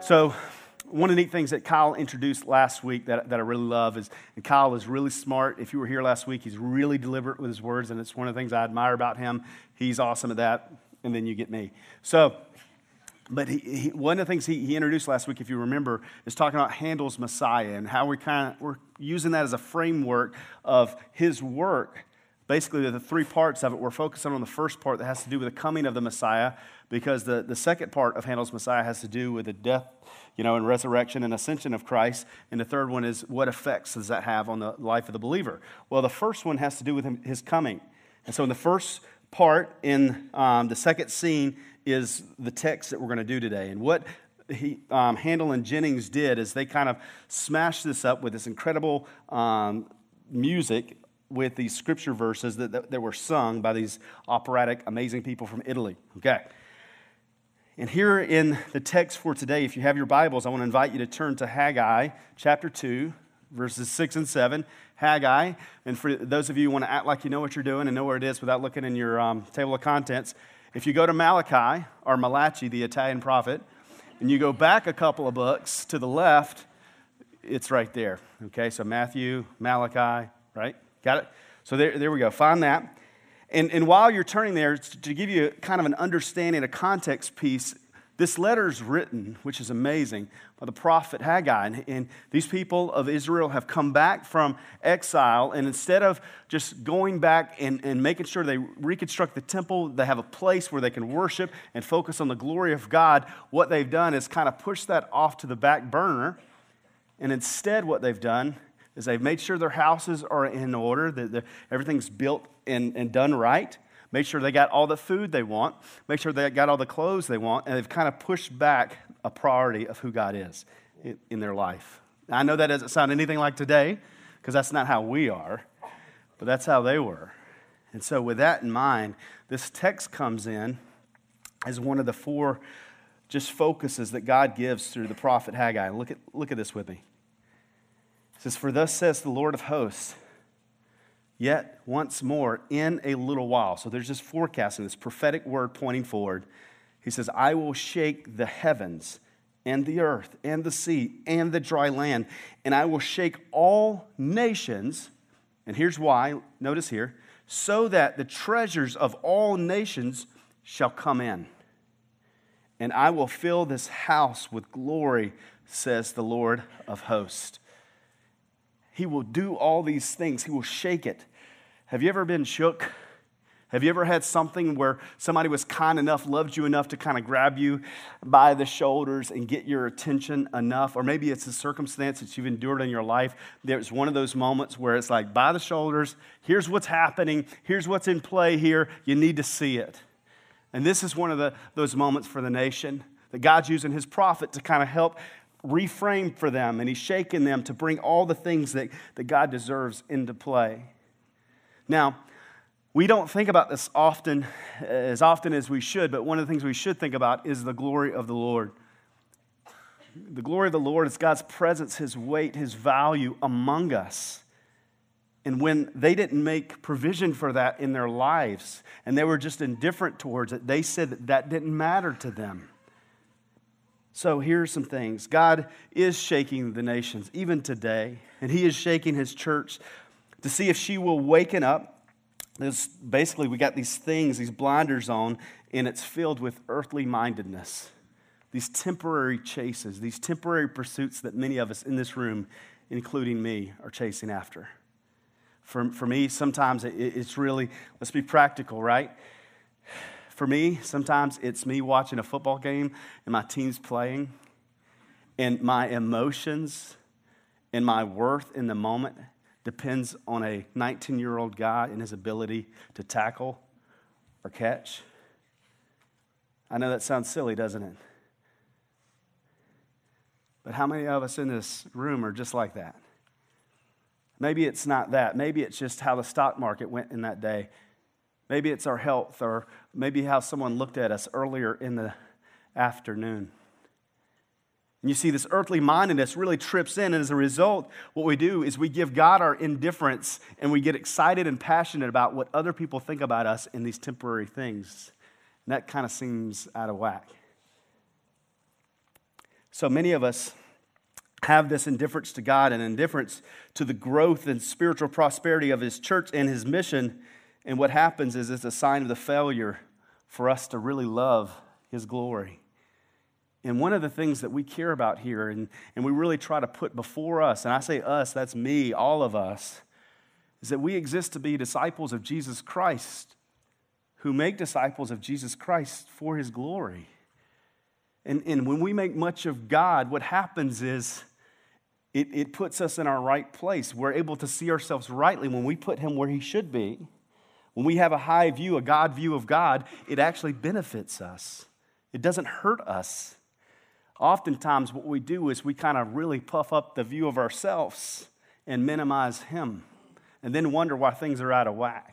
So one of the neat things that Kyle introduced last week that I really love is, and Kyle is really smart. If you were here last week, he's really deliberate with his words, and it's one of the things I admire about him. He's awesome at that, and then you get me. But one of the things he introduced last week, if you remember, is talking about Handel's Messiah and how we're using that as a framework of his work. Basically, the three parts of it, we're focusing on the first part that has to do with the coming of the Messiah, because the second part of Handel's Messiah has to do with the death, and resurrection and ascension of Christ. And the third one is, what effects does that have on the life of the believer? Well, the first one has to do with his coming. And so in the first part, in the second scene, is the text that we're going to do today. And what Handel and Jennings did is they kind of smashed this up with this incredible music with these scripture verses that were sung by these operatic, amazing people from Italy. Okay. And here in the text for today, if you have your Bibles, I want to invite you to turn to Haggai chapter 2, verses 6 and 7. Haggai, and for those of you who want to act like you know what you're doing and know where it is without looking in your table of contents, if you go to Malachi, or Malachi, the Italian prophet, and you go back a couple of books to the left, it's right there. Okay, so Matthew, Malachi, right? Got it? So there we go. Find that. And while you're turning there, to give you kind of an understanding, a context piece, this letter is written, which is amazing, by the prophet Haggai. And these people of Israel have come back from exile, and instead of just going back and making sure they reconstruct the temple, they have a place where they can worship and focus on the glory of God, what they've done is kind of push that off to the back burner. And instead what they've done is they've made sure their houses are in order, that everything's built and done right. Make sure they got all the food they want. Make sure they got all the clothes they want. And they've kind of pushed back a priority of who God is in their life. Now, I know that doesn't sound anything like today, because that's not how we are, but that's how they were. And so with that in mind, this text comes in as one of the four just focuses that God gives through the prophet Haggai. Look at this with me. It says, "For thus says the Lord of hosts, yet once more in a little while." So there's this forecasting, this prophetic word pointing forward. He says, "I will shake the heavens and the earth and the sea and the dry land, and I will shake all nations." And here's why, notice here, "so that the treasures of all nations shall come in. And I will fill this house with glory, says the Lord of hosts." He will do all these things. He will shake it. Have you ever been shook? Have you ever had something where somebody was kind enough, loved you enough to kind of grab you by the shoulders and get your attention enough? Or maybe it's a circumstance that you've endured in your life. There's one of those moments where it's like, by the shoulders, here's what's happening, here's what's in play here, you need to see it. And this is one of those moments for the nation that God's using his prophet to kind of help reframe for them, and he's shaking them to bring all the things that God deserves into play. Now, we don't think about this often as we should, but one of the things we should think about is the glory of the Lord. The glory of the Lord is God's presence, his weight, his value among us. And when they didn't make provision for that in their lives, and they were just indifferent towards it, they said that didn't matter to them. So here's some things. God is shaking the nations, even today, and he is shaking his church to see if she will waken up. Basically, we got these things, these blinders on, and it's filled with earthly mindedness. These temporary chases, these temporary pursuits that many of us in this room, including me, are chasing after. For me, sometimes it's really, let's be practical, right? For me, sometimes it's me watching a football game and my team's playing, and my emotions and my worth in the moment depends on a 19-year-old guy and his ability to tackle or catch. I know that sounds silly, doesn't it? But how many of us in this room are just like that? Maybe it's not that. Maybe it's just how the stock market went in that day. Maybe it's our health, or maybe how someone looked at us earlier in the afternoon. And you see, this earthly mindedness really trips in, and as a result, what we do is we give God our indifference, and we get excited and passionate about what other people think about us in these temporary things. And that kind of seems out of whack. So many of us have this indifference to God and indifference to the growth and spiritual prosperity of His church and His mission. And what happens is it's a sign of the failure for us to really love His glory. And one of the things that we care about here and we really try to put before us, and I say us, that's me, all of us, is that we exist to be disciples of Jesus Christ who make disciples of Jesus Christ for His glory. And when we make much of God, what happens is it puts us in our right place. We're able to see ourselves rightly when we put Him where He should be. When we have a high view, a God view of God, it actually benefits us. It doesn't hurt us. Oftentimes what we do is we kind of really puff up the view of ourselves and minimize Him and then wonder why things are out of whack.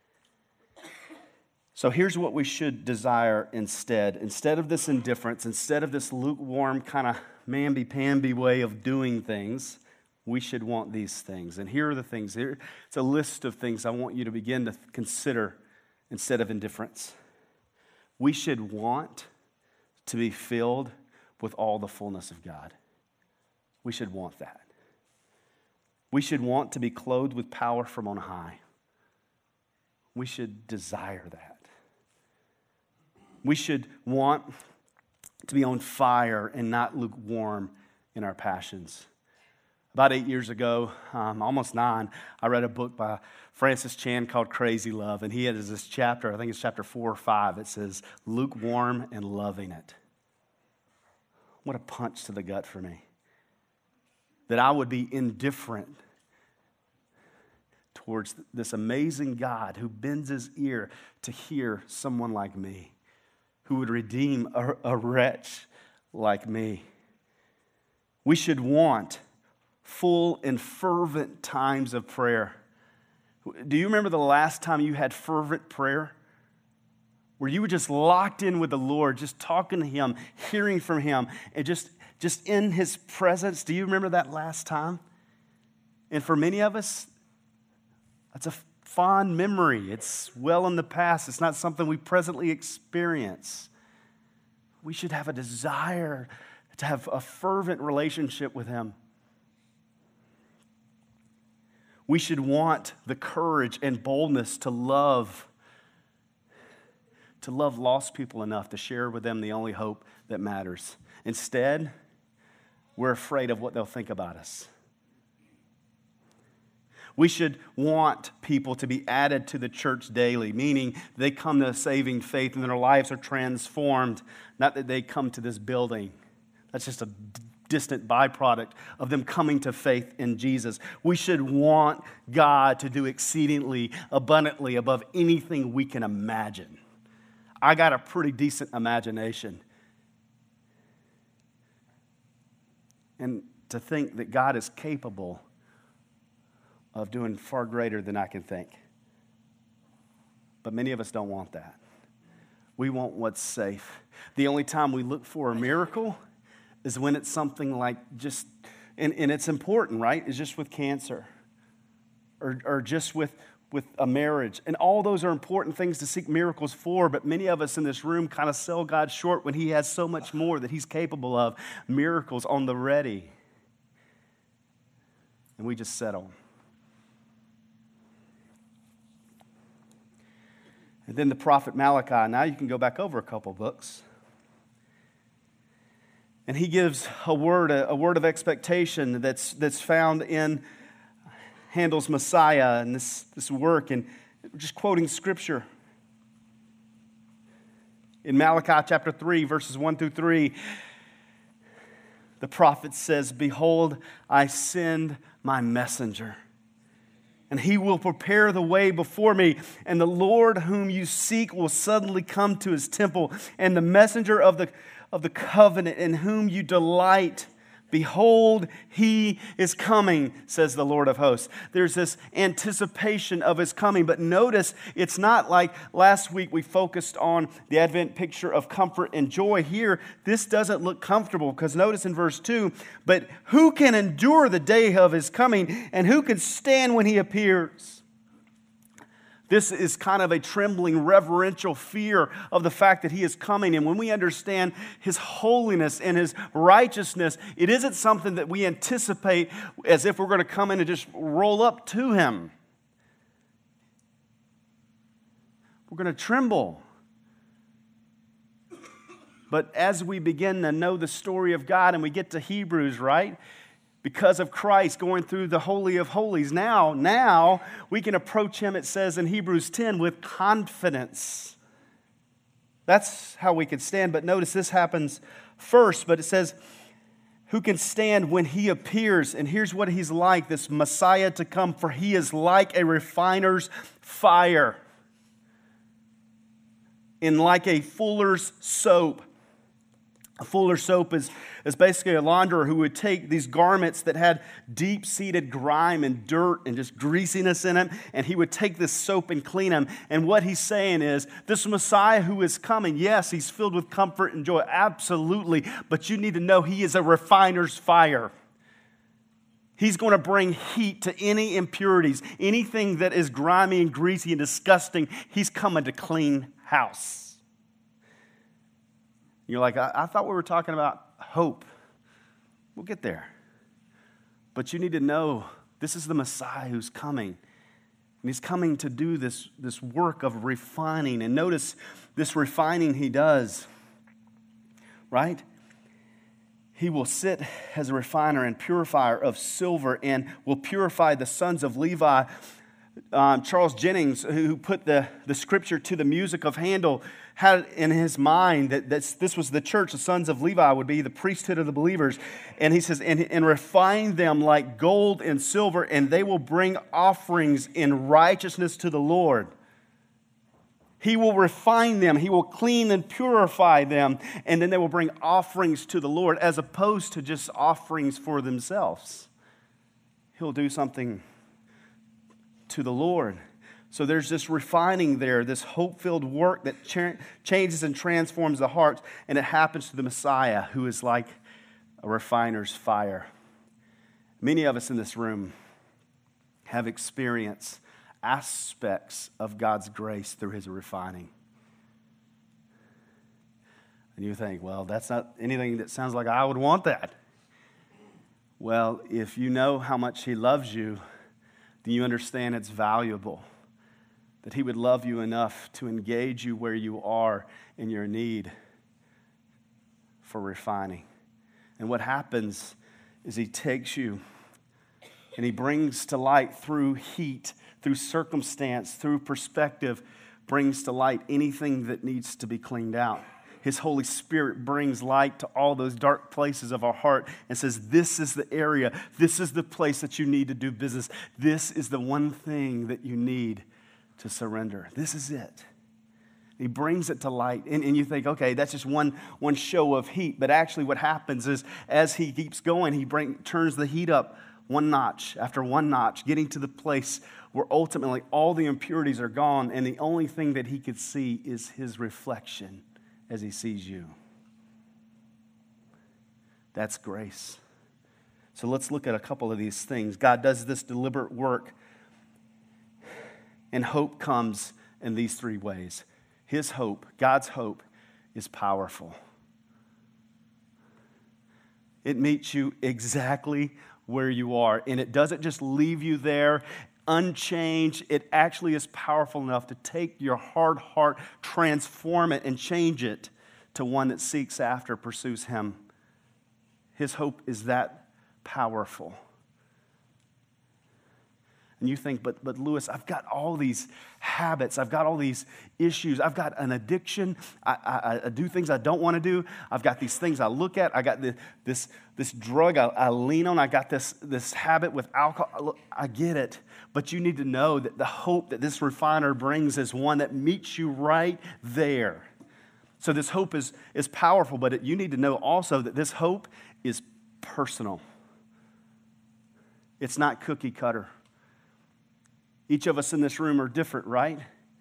So here's what we should desire instead. Instead of this indifference, instead of this lukewarm kind of mamby-pamby way of doing things, we should want these things. And here are the things. It's a list of things I want you to begin to consider instead of indifference. We should want to be filled with all the fullness of God. We should want that. We should want to be clothed with power from on high. We should desire that. We should want to be on fire and not lukewarm in our passions. About 8 years ago, almost 9, I read a book by Francis Chan called Crazy Love, and he has this chapter, I think it's chapter 4 or 5, it says, lukewarm and loving it. What a punch to the gut for me. That I would be indifferent towards this amazing God who bends His ear to hear someone like me, who would redeem a wretch like me. We should want full and fervent times of prayer. Do you remember the last time you had fervent prayer? Where you were just locked in with the Lord, just talking to Him, hearing from Him, and just in His presence. Do you remember that last time? And for many of us, that's a fond memory. It's well in the past. It's not something we presently experience. We should have a desire to have a fervent relationship with Him. We should want the courage and boldness to love lost people enough to share with them the only hope that matters. Instead, we're afraid of what they'll think about us. We should want people to be added to the church daily, meaning they come to a saving faith and their lives are transformed, not that they come to this building. That's just a distant byproduct of them coming to faith in Jesus. We should want God to do exceedingly abundantly above anything we can imagine. I got a pretty decent imagination. And to think that God is capable of doing far greater than I can think. But many of us don't want that. We want what's safe. The only time we look for a miracle is when it's something like just, and it's important, right? It's just with cancer or just with a marriage. And all those are important things to seek miracles for, but many of us in this room kind of sell God short when He has so much more that He's capable of, miracles on the ready. And we just settle. And then the prophet Malachi. Now you can go back over a couple books. And he gives a word of expectation that's found in Handel's Messiah and this work, and just quoting Scripture. In Malachi chapter 3, verses 1 through 3, the prophet says, "Behold, I send my messenger, and he will prepare the way before me. And the Lord whom you seek will suddenly come to His temple, and the messenger of the covenant in whom you delight. Behold, He is coming, says the Lord of hosts." There's this anticipation of His coming, but notice it's not like last week we focused on the Advent picture of comfort and joy. Here, this doesn't look comfortable, because notice in verse 2, "But who can endure the day of His coming, and who can stand when He appears?" This is kind of a trembling, reverential fear of the fact that he is coming. And when we understand his holiness and his righteousness, it isn't something that we anticipate as if we're going to come in and just roll up to him. We're going to tremble. But as we begin to know the story of God and we get to Hebrews, right? Because of Christ going through the Holy of Holies, now we can approach him, it says in Hebrews 10, with confidence. That's how we can stand. But notice this happens first, but it says, who can stand when he appears? And here's what he's like, this Messiah to come, for he is like a refiner's fire and like a fuller's soap. A fuller's soap is basically a launderer who would take these garments that had deep-seated grime and dirt and just greasiness in them, and he would take this soap and clean them. And what he's saying is, this Messiah who is coming, yes, he's filled with comfort and joy, absolutely, but you need to know he is a refiner's fire. He's going to bring heat to any impurities, anything that is grimy and greasy and disgusting. He's coming to clean house. You're like, I thought we were talking about hope. We'll get there. But you need to know this is the Messiah who's coming. And he's coming to do this work of refining. And notice this refining he does, right? He will sit as a refiner and purifier of silver and will purify the sons of Levi. Charles Jennings, who put the scripture to the music of Handel, had in his mind that this was the church, the sons of Levi would be the priesthood of the believers. And he says, and refine them like gold and silver, and they will bring offerings in righteousness to the Lord. He will refine them. He will clean and purify them, and then they will bring offerings to the Lord as opposed to just offerings for themselves. He'll do something to the Lord. So there's this refining there, this hope-filled work that changes and transforms the heart, and it happens to the Messiah who is like a refiner's fire. Many of us in this room have experienced aspects of God's grace through his refining. And you think, well, that's not anything that sounds like I would want that. Well, if you know how much he loves you, then you understand it's valuable. That he would love you enough to engage you where you are in your need for refining. And what happens is he takes you and he brings to light through heat, through circumstance, through perspective, brings to light anything that needs to be cleaned out. His Holy Spirit brings light to all those dark places of our heart and says, this is the area, this is the place that you need to do business. This is the one thing that you need to surrender. This is it. He brings it to light. And you think, okay, that's just one show of heat. But actually what happens is as he keeps going, he turns the heat up one notch after one notch, getting to the place where ultimately all the impurities are gone and the only thing that he could see is his reflection as he sees you. That's grace. So let's look at a couple of these things. God does this deliberate work, and hope comes in these three ways. His hope, God's hope, is powerful. It meets you exactly where you are, and it doesn't just leave you there unchanged. It actually is powerful enough to take your hard heart, transform it, and change it to one that seeks after, pursues him. His hope is that powerful. And you think, but Lewis, I've got all these habits. I've got all these issues. I've got an addiction. I do things I don't want to do. I've got these things I look at. I got this drug I lean on. I got this habit with alcohol. Look, I get it. But you need to know that the hope that this refiner brings is one that meets you right there. So this hope is powerful, but you need to know also that this hope is personal. It's not cookie cutter. Each of us in this room are different, right?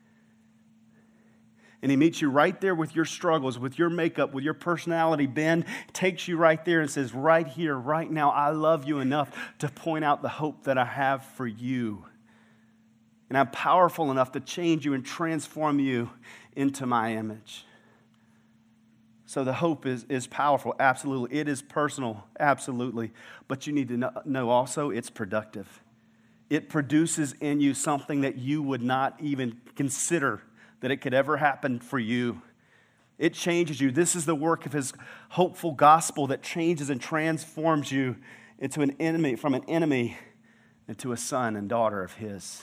And he meets you right there with your struggles, with your makeup, with your personality bend, takes you right there and says, right here, right now, I love you enough to point out the hope that I have for you. And I'm powerful enough to change you and transform you into my image. So the hope is powerful, absolutely. It is personal, absolutely. But you need to know also it's productive. It produces in you something that you would not even consider that it could ever happen for you. It changes you. This is the work of his hopeful gospel that changes and transforms you into an enemy, from an enemy into a son and daughter of his.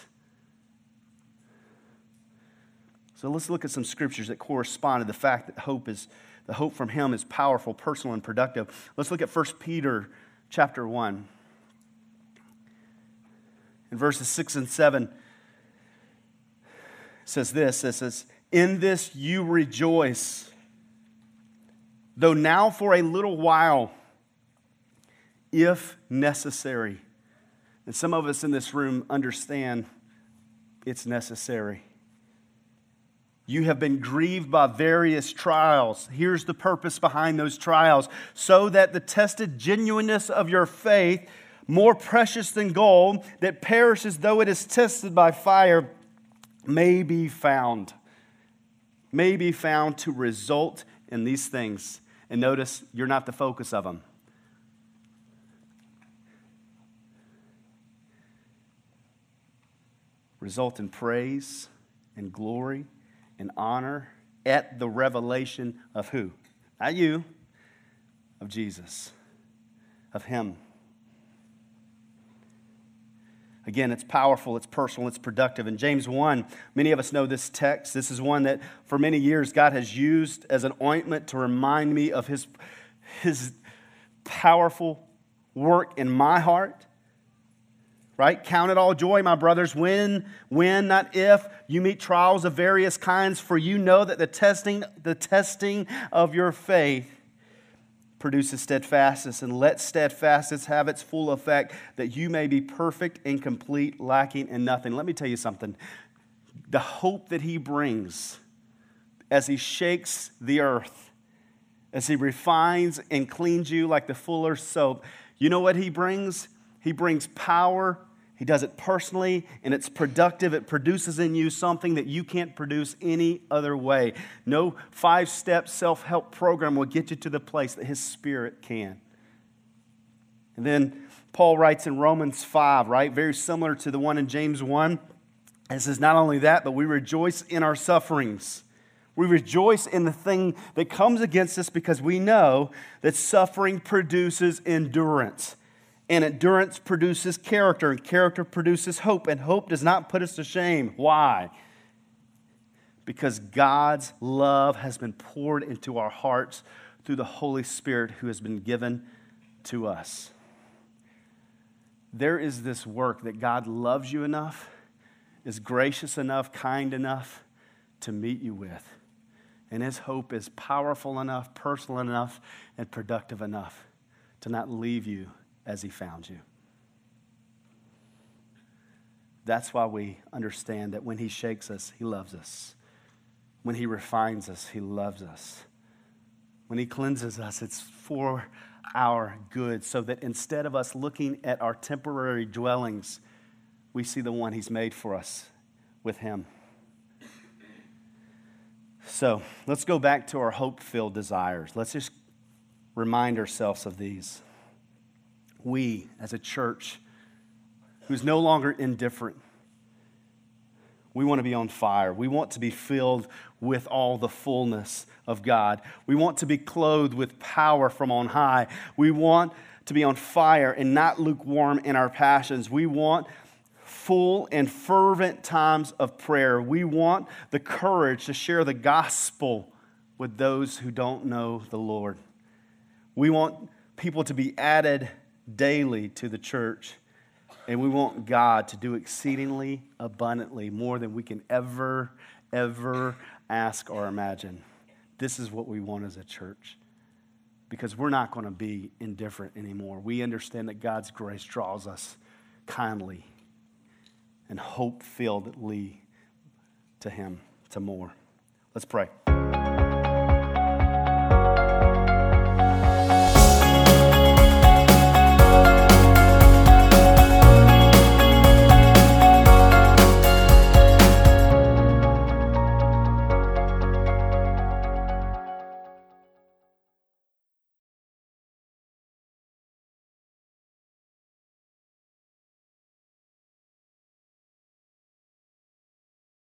So let's look at some scriptures that correspond to the fact that the hope from him is powerful, personal, and productive. Let's look at 1 Peter chapter 1. In verses 6 and 7, it says this, it says, "In this you rejoice, though now for a little while, if necessary." And some of us in this room understand it's necessary. You have been grieved by various trials. Here's the purpose behind those trials: so that the tested genuineness of your faith, more precious than gold, that perishes though it is tested by fire, may be found to result in these things. And notice, you're not the focus of them. Result in praise and glory and honor at the revelation of who? Not you, of Jesus, of him. Again, it's powerful, it's personal, it's productive. In James 1, many of us know this text. This is one that for many years God has used as an ointment to remind me of his powerful work in my heart. Right? "Count it all joy, my brothers, when, not if, you meet trials of various kinds, for you know that the testing of your faith produces steadfastness, and let steadfastness have its full effect, that you may be perfect and complete, lacking in nothing." Let me tell you something. The hope that he brings as he shakes the earth, as he refines and cleans you like the fuller's soap, you know what he brings? He brings power. He does it personally, and it's productive. It produces in you something that you can't produce any other way. No 5-step self-help program will get you to the place that his Spirit can. And then Paul writes in Romans 5, right? Very similar to the one in James 1. And it says, not only that, but we rejoice in our sufferings. We rejoice in the thing that comes against us because we know that suffering produces endurance. And endurance produces character, and character produces hope, and hope does not put us to shame. Why? Because God's love has been poured into our hearts through the Holy Spirit who has been given to us. There is this work that God loves you enough, is gracious enough, kind enough to meet you with. And his hope is powerful enough, personal enough, and productive enough to not leave you as he found you. That's why we understand that when he shakes us, he loves us. When he refines us, he loves us. When he cleanses us, it's for our good, so that instead of us looking at our temporary dwellings, we see the one he's made for us with him. So let's go back to our hope-filled desires. Let's just remind ourselves of these. We, as a church who's no longer indifferent, we want to be on fire. We want to be filled with all the fullness of God. We want to be clothed with power from on high. We want to be on fire and not lukewarm in our passions. We want full and fervent times of prayer. We want the courage to share the gospel with those who don't know the Lord. We want people to be added daily to the church, and we want God to do exceedingly abundantly more than we can ever ask or imagine. This is what we want as a church, because we're not going to be indifferent anymore. We understand that God's grace draws us kindly and hope-filledly to him, to more. Let's pray.